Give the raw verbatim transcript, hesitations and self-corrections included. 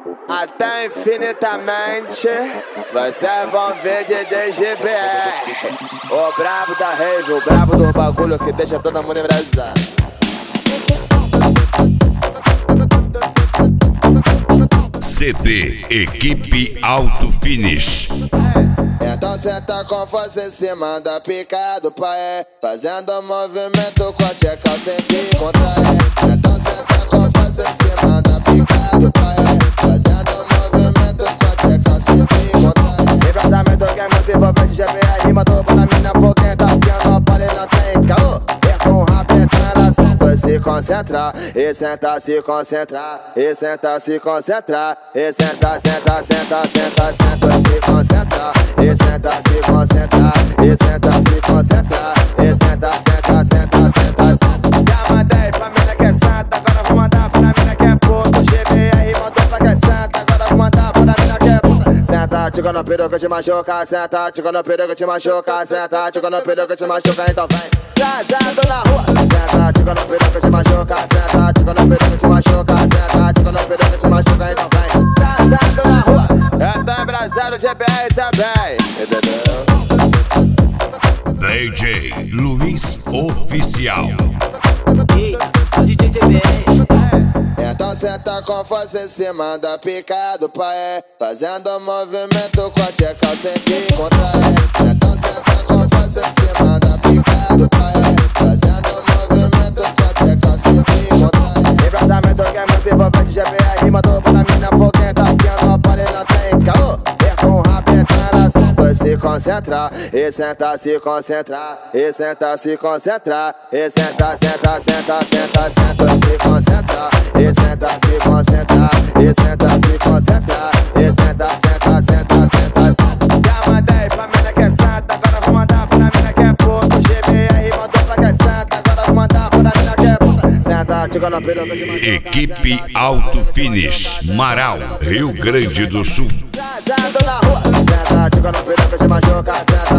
até infinitamente. Vocês vão ver D D G B R, o brabo da rave, o brabo do bagulho que deixa todo mundo embrasado. C D Equipe Auto Finish. Então senta com força em cima da pica do pai, fazendo movimento com a tcheca sempre contrai. Então senta com força em cima da pica do pai, fazendo movimento com a tcheca sempre contrai. Embrasamento que é muito envolvente, G B R mandou pra mina foguenta, piano pare não tem caô. É com rapetão ela senta, se concentra, e senta, se concentra, e senta, se concentra, e senta, senta, senta, senta, senta, se concentra, e senta, se concentra, e senta, se concentra, e senta, senta, senta, senta, senta. Já mandei pra mina que é santa, agora vou mandar pra mina que é puta. G B R mandou pra que é santa, agora vou mandar pra mina que é puta. Senta, tico no peru que te machuca, senta, tico no peru que te machuca, senta, tico no peru que te machuca, então vem. Trazado na rua, senta, tico no peru que te machuca, senta, tico no peru que te machuca, senta, tico no peru que te machuca, então vem. Trazado na rua, eu tô embrasado, G B R também, entendeu? D J Luiz Oficial. D J G B R. Então senta com força em cima da pica do pai, fazendo movimento com a tcheca sempre contrai. Então senta com força em cima da pica do pai, fazendo movimento com a tcheca sempre contrai. Embrasamento que é muito envolvente, G B R mandou pra mina foguenta, piano pare não tem caô. É com rapetão ela senta, se concentra, e senta, se concentra, e senta, se concentra, e senta, senta, senta, senta, senta, se concentra, e senta, se concentra, e senta, se concentra, e senta, senta, senta, senta, senta. Já mandei pra mina que é santa, agora vou mandar pra mina que é puta. G B R mandou pra que é santa, agora vou mandar pra mina que é puta. Senta, tico no peru que te machuca. Equipe Auto Finish, Marau, Rio Grande do Sul. Trazado na rua, senta, tico no peru que te machuca, senta.